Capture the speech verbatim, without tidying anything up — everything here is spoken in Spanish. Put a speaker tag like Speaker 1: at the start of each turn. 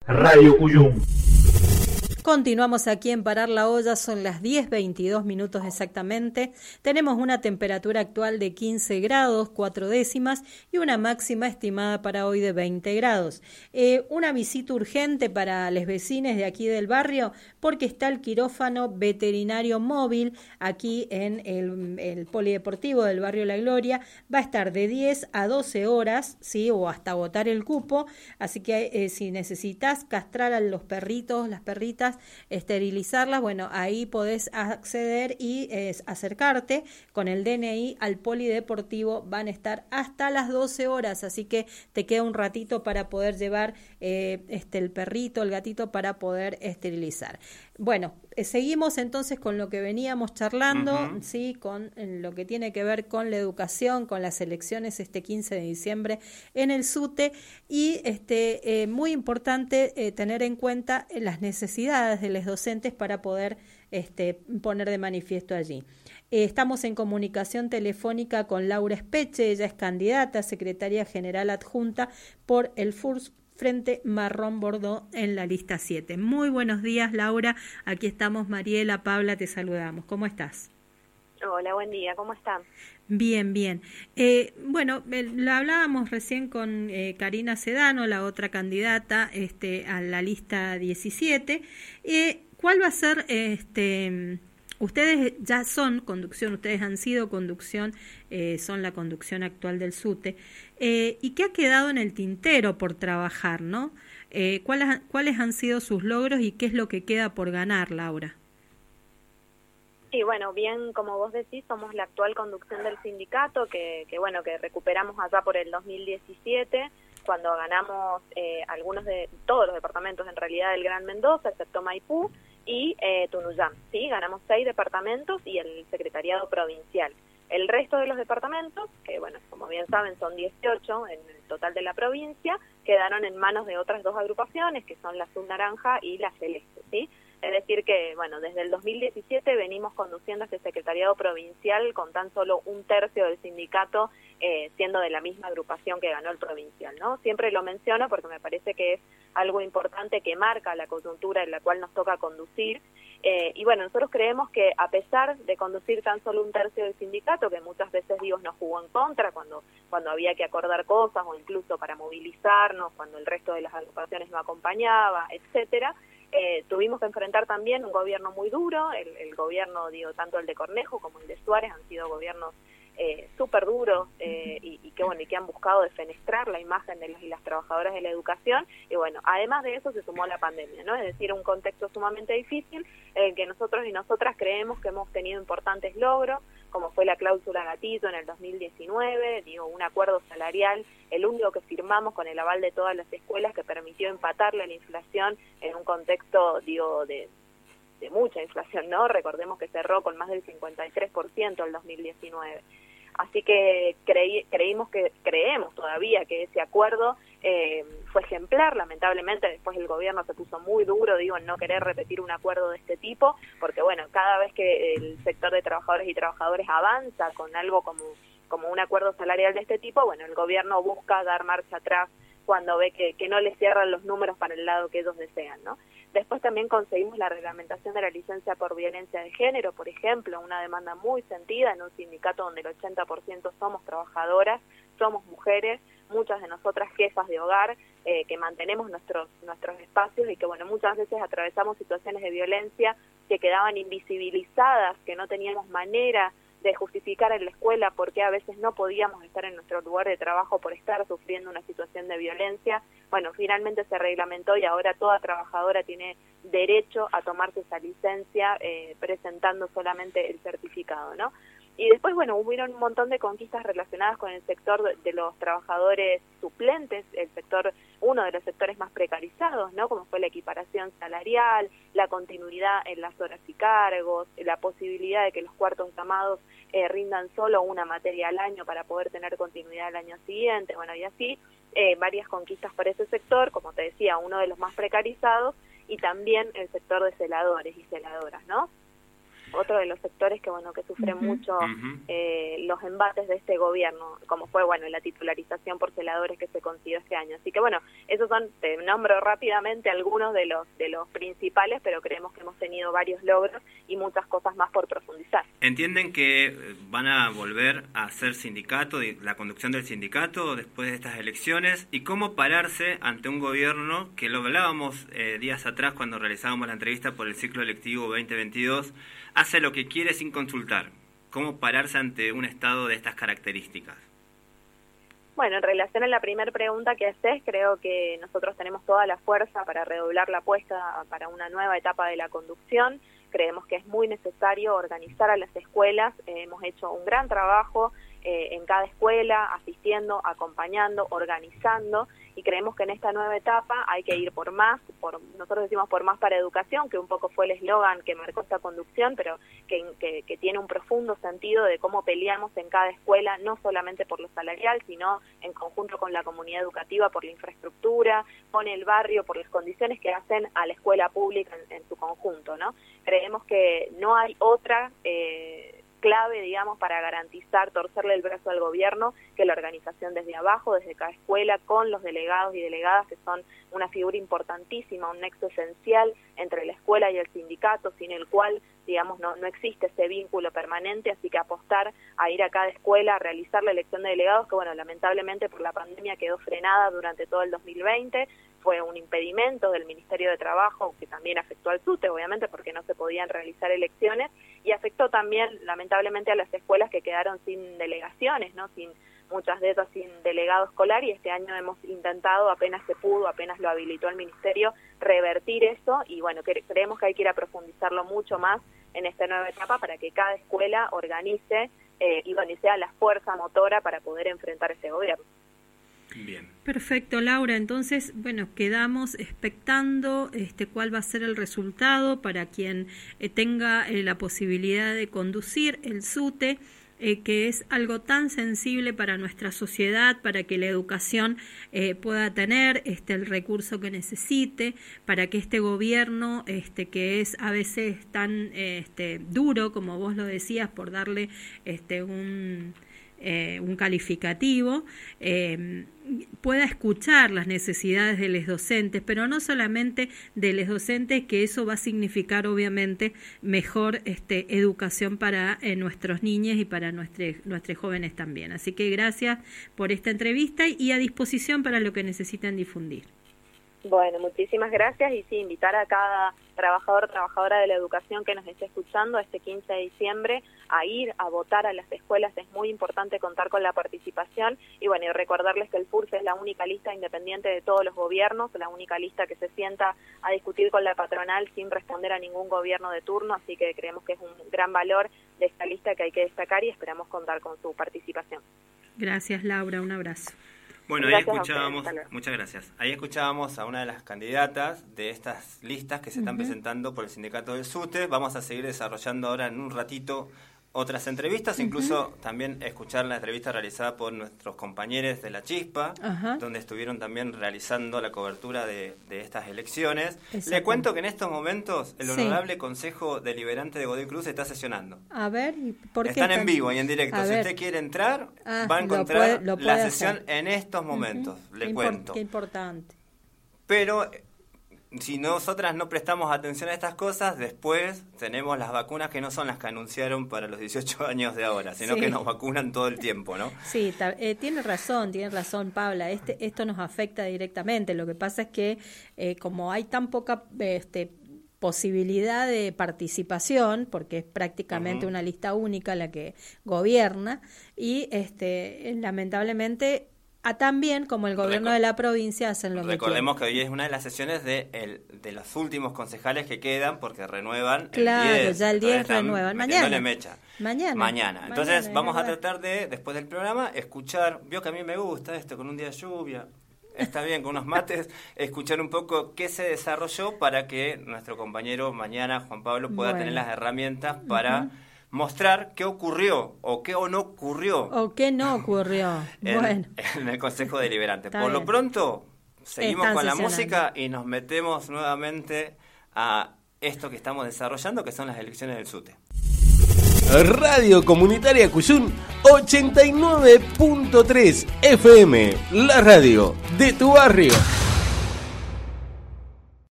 Speaker 1: Radio Cuyum.
Speaker 2: Continuamos aquí en Parar la Olla, son las diez veintidós minutos exactamente. Tenemos una temperatura actual de quince grados, cuatro décimas y una máxima estimada para hoy de veinte grados. Eh, una visita urgente para los vecinos de aquí del barrio porque está el quirófano veterinario móvil aquí en el, el polideportivo del barrio La Gloria. Va a estar de diez a doce horas, ¿sí? O hasta agotar el cupo. Así que eh, si necesitas castrar a los perritos, las perritas, esterilizarlas, bueno, ahí podés acceder y eh, acercarte con el D N I al polideportivo. Van a estar hasta las doce horas, así que te queda un ratito para poder llevar eh, este, el perrito, el gatito, para poder esterilizar. Bueno, eh, seguimos entonces con lo que veníamos charlando, uh-huh. sí, con lo que tiene que ver con la educación, con las elecciones este quince de diciembre en el SUTE, y este eh, muy importante eh, tener en cuenta las necesidades de los docentes para poder este, poner de manifiesto allí. Eh, estamos en comunicación telefónica con Laura Espeche, ella es candidata a secretaria general adjunta por el F U R S Frente Marrón Bordó en la lista siete. Muy buenos días, Laura. Aquí estamos, Mariela, Paula, te saludamos. ¿Cómo estás?
Speaker 3: Hola, buen día. ¿Cómo están?
Speaker 2: Bien, bien. Eh, bueno, eh, lo hablábamos recién con eh, Karina Sedano, la otra candidata este, a la lista diecisiete. Eh, ¿Cuál va a ser este... Ustedes ya son conducción, ustedes han sido conducción, eh, son la conducción actual del SUTE. Eh, ¿Y qué ha quedado en el tintero por trabajar, no? Eh, ¿cuáles, ¿Cuáles han sido sus logros y qué es lo que queda por ganar, Laura?
Speaker 3: Sí, bueno, bien, como vos decís, somos la actual conducción del sindicato, que, que bueno, que recuperamos allá por el dos mil diecisiete, cuando ganamos eh, algunos de, todos los departamentos en realidad del Gran Mendoza, excepto Maipú, y eh, Tunuyán, ¿sí? Ganamos seis departamentos y el secretariado provincial. El resto de los departamentos, que bueno, como bien saben son dieciocho en el total de la provincia, quedaron en manos de otras dos agrupaciones, que son la Azul Naranja y la Celeste, ¿sí? Es decir que, bueno, desde el dos mil diecisiete venimos conduciendo este secretariado provincial con tan solo un tercio del sindicato eh, siendo de la misma agrupación que ganó el provincial, ¿no? Siempre lo menciono porque me parece que es algo importante que marca la coyuntura en la cual nos toca conducir. Eh, y bueno, nosotros creemos que a pesar de conducir tan solo un tercio del sindicato, que muchas veces, digo, nos jugó en contra cuando, cuando había que acordar cosas o incluso para movilizarnos, cuando el resto de las agrupaciones no acompañaba, etcétera, Eh, tuvimos que enfrentar también un gobierno muy duro, el, el gobierno, digo, tanto el de Cornejo como el de Suárez han sido gobiernos eh, súper duros eh, y, y que bueno, y que han buscado defenestrar la imagen de los y las trabajadoras de la educación, y bueno, además de eso se sumó la pandemia, ¿no? Es decir, un contexto sumamente difícil en el que nosotros y nosotras creemos que hemos tenido importantes logros, como fue la cláusula gatito en el dos mil diecinueve, digo, un acuerdo salarial, el único que firmamos con el aval de todas las escuelas, que permitió empatarle la inflación en un contexto, digo, de, de mucha inflación, ¿no? Recordemos que cerró con más del cincuenta y tres por ciento el dos mil diecinueve. Así que creí, creímos que, creemos todavía que ese acuerdo eh, fue ejemplar. Lamentablemente después el gobierno se puso muy duro, digo, en no querer repetir un acuerdo de este tipo, porque bueno, cada vez que el sector de trabajadores y trabajadores avanza con algo como, como un acuerdo salarial de este tipo, bueno, el gobierno busca dar marcha atrás cuando ve que, que no le cierran los números para el lado que ellos desean, ¿no? Después también conseguimos la reglamentación de la licencia por violencia de género, por ejemplo, una demanda muy sentida en un sindicato donde el ochenta por ciento somos trabajadoras, somos mujeres, muchas de nosotras jefas de hogar, eh, que mantenemos nuestros nuestros espacios y que, bueno, muchas veces atravesamos situaciones de violencia que quedaban invisibilizadas, que no teníamos manera de justificar en la escuela porque a veces no podíamos estar en nuestro lugar de trabajo por estar sufriendo una situación de violencia. Bueno, finalmente se reglamentó y ahora toda trabajadora tiene derecho a tomarse esa licencia eh, presentando solamente el certificado, ¿no? Y después, bueno, hubieron un montón de conquistas relacionadas con el sector de, de los trabajadores suplentes, el sector, uno de los sectores más precarizados, ¿no? Como fue la equiparación salarial, la continuidad en las horas y cargos, la posibilidad de que los cuartos llamados eh, rindan solo una materia al año para poder tener continuidad el año siguiente, bueno, y así eh, varias conquistas para ese sector, como te decía, uno de los más precarizados, y también el sector de celadores y celadoras, ¿no? otro de los sectores que bueno que sufre uh-huh. mucho uh-huh. Eh, los embates de este gobierno, como fue bueno la titularización por celadores que se consiguió este año. Así que bueno, esos son, te nombro rápidamente algunos de los de los principales, pero creemos que hemos tenido varios logros y muchas cosas más por profundizar.
Speaker 1: ¿Entienden que van a volver a ser sindicato, la conducción del sindicato después de estas elecciones? ¿Y cómo pararse ante un gobierno que lo hablábamos eh, días atrás cuando realizábamos la entrevista por el ciclo electivo veinte veintidós, hace lo que quiere sin consultar? ¿Cómo pararse ante un Estado de estas características?
Speaker 3: Bueno, en relación a la primera pregunta que haces, creo que nosotros tenemos toda la fuerza para redoblar la apuesta para una nueva etapa de la conducción. Creemos que es muy necesario organizar a las escuelas. Eh, hemos hecho un gran trabajo eh, en cada escuela, asistiendo, acompañando, organizando, y creemos que en esta nueva etapa hay que ir por más, por nosotros decimos por más para educación, que un poco fue el eslogan que marcó esta conducción, pero que, que, que tiene un profundo sentido de cómo peleamos en cada escuela, no solamente por lo salarial, sino en conjunto con la comunidad educativa, por la infraestructura, con el barrio, por las condiciones que hacen a la escuela pública en, en su conjunto, ¿no? Creemos que no hay otra eh, clave, digamos, para garantizar, torcerle el brazo al gobierno, que la organización desde abajo, desde cada escuela, con los delegados y delegadas, que son una figura importantísima, un nexo esencial entre la escuela y el sindicato, sin el cual, digamos, no, no existe ese vínculo permanente, así que apostar a ir a cada escuela a realizar la elección de delegados, que bueno, lamentablemente por la pandemia quedó frenada durante todo el dos mil veinte, fue un impedimento del Ministerio de Trabajo, que también afectó al SUTE, obviamente, porque no se podían realizar elecciones, y afectó también, lamentablemente, a las escuelas que quedaron sin delegaciones, ¿no? Sin muchas de ellas sin delegado escolar, y este año hemos intentado, apenas se pudo, apenas lo habilitó el Ministerio, revertir eso, y bueno, que, creemos que hay que ir a profundizarlo mucho más en esta nueva etapa para que cada escuela organice eh, y bueno, y sea la fuerza motora para poder enfrentar ese gobierno.
Speaker 2: Bien. Perfecto, Laura. Entonces, bueno, quedamos expectando este cuál va a ser el resultado para quien eh, tenga eh, la posibilidad de conducir el SUTE, eh, que es algo tan sensible para nuestra sociedad, para que la educación eh, pueda tener este el recurso que necesite, para que este gobierno, este que es a veces tan eh, este duro, como vos lo decías, por darle este un Eh, un calificativo, eh, pueda escuchar las necesidades de los docentes, pero no solamente de los docentes, que eso va a significar obviamente mejor este, educación para eh, nuestros niños y para nuestros, nuestros jóvenes también. Así que gracias por esta entrevista y a disposición para lo que necesiten difundir.
Speaker 3: Bueno, muchísimas gracias, y sí, invitar a cada trabajador, trabajadora de la educación que nos esté escuchando este quince de diciembre a ir a votar a las escuelas. Es muy importante contar con la participación, y bueno, y recordarles que el F U R S es la única lista independiente de todos los gobiernos, la única lista que se sienta a discutir con la patronal sin responder a ningún gobierno de turno, así que creemos que es un gran valor de esta lista que hay que destacar y esperamos contar con su participación.
Speaker 2: Gracias, Laura, un abrazo.
Speaker 1: Bueno, ahí escuchábamos, muchas gracias. Ahí escuchábamos a una de las candidatas de estas listas que se están uh-huh. presentando por el sindicato del SUTE. Vamos a seguir desarrollando ahora en un ratito otras entrevistas, uh-huh. incluso también escuchar la entrevista realizada por nuestros compañeros de La Chispa, uh-huh. donde estuvieron también realizando la cobertura de, de estas elecciones. Exacto. Le cuento que en estos momentos el Honorable sí. Consejo Deliberante de Godoy Cruz está sesionando.
Speaker 2: A ver, ¿por qué?
Speaker 1: Están en vivo y en directo. A si ver. Usted quiere entrar, ah, va a encontrar lo puede, lo puede la sesión hacer. En estos momentos. Uh-huh. Le
Speaker 2: qué
Speaker 1: cuento.
Speaker 2: Impor- qué importante.
Speaker 1: Pero si nosotras no prestamos atención a estas cosas, después tenemos las vacunas que no son las que anunciaron para los dieciocho años de ahora, sino sí. que nos vacunan todo el tiempo, ¿no?
Speaker 2: Sí, ta- eh, tiene razón, tiene razón, Paula. Este, esto nos afecta directamente. Lo que pasa es que eh, como hay tan poca este, posibilidad de participación, porque es prácticamente uh-huh. una lista única la que gobierna, y este, lamentablemente a también como el gobierno Recor- de la provincia hacen lo que
Speaker 1: Recordemos que hoy es una de las sesiones de el, de los últimos concejales que quedan, porque renuevan
Speaker 2: claro,
Speaker 1: el diez.
Speaker 2: Ya el diez renuevan. Mañana.
Speaker 1: Mecha.
Speaker 2: Mañana.
Speaker 1: Mañana. Entonces
Speaker 2: Mañana,
Speaker 1: vamos a tratar de, después del programa, escuchar, vio que a mí me gusta esto, con un día de lluvia, está bien, con unos mates, escuchar un poco qué se desarrolló para que nuestro compañero mañana, Juan Pablo, pueda bueno. tener las herramientas para... Uh-huh. mostrar qué ocurrió o qué o no ocurrió.
Speaker 2: O qué no ocurrió.
Speaker 1: en,
Speaker 2: bueno.
Speaker 1: en el Consejo Deliberante.
Speaker 2: Está
Speaker 1: Por
Speaker 2: bien.
Speaker 1: lo pronto, seguimos
Speaker 2: Están
Speaker 1: con la
Speaker 2: sesionando.
Speaker 1: música y nos metemos nuevamente a esto que estamos desarrollando, que son las elecciones del SUTE.
Speaker 4: Radio Comunitaria Cuyún ochenta y nueve punto tres F M, la radio de tu barrio.